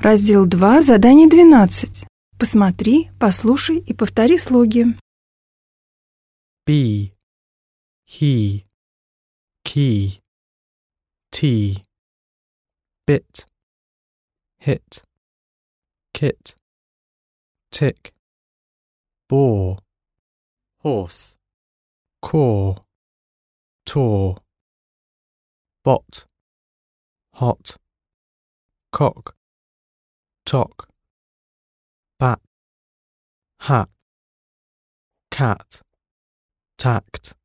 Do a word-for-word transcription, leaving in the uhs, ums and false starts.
Раздел два, задание двенадцать. Посмотри, послушай и повтори слоги. Be, he, key, tea, bit, hit, kit, tick, bore, horse, core, tour, bot, hot, cock, tock, bat, hat, cat, tact,